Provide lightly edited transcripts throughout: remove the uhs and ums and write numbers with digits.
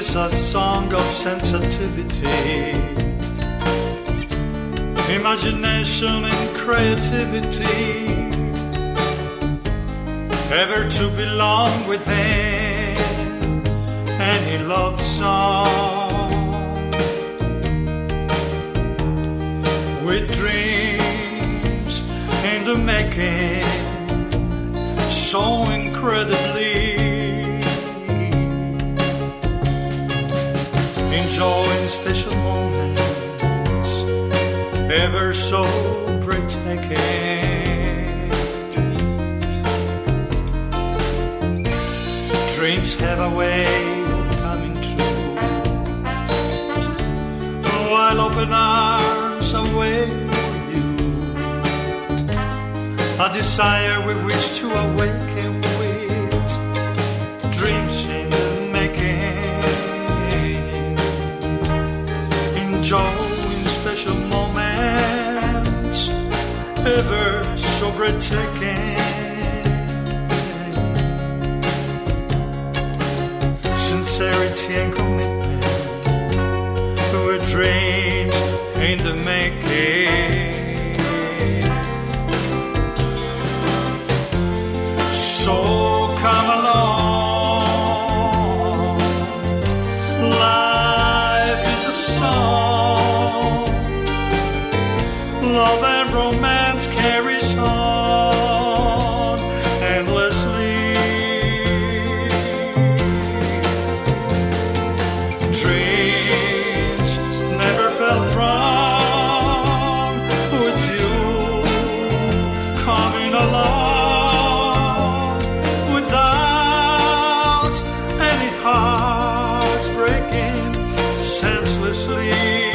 is a song of sensitivity, imagination and creativity, ever to belong within any love song, with dreams in the making, so incredibly, enjoying special moments, ever so breathtaking. Dreams have a way of coming true, while open arms await for you, a desire with which to awaken with dreams in the making, enjoying special moments, ever so breathtaking. Sincerity and commitment, with dreams in the making. So come along, life is a song, love and romance carries on endlessly. Dreams never felt wrong with you coming along, without any hearts breaking senselessly.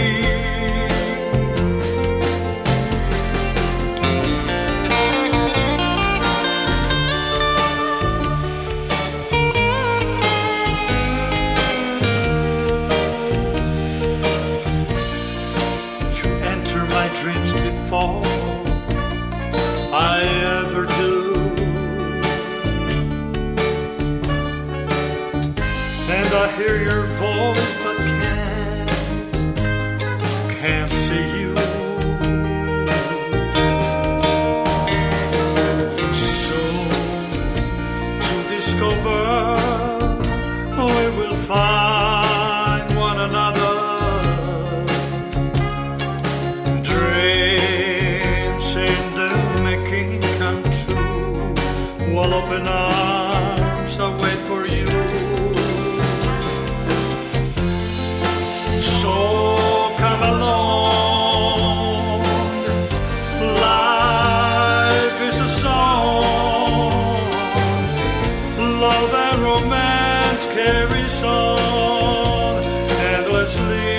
Dreams before I ever do, and I hear your voice but can't see you. Soon to discover we will find one another, while open arms I wait for you. So come along, life is a song, love and romance carries on endlessly.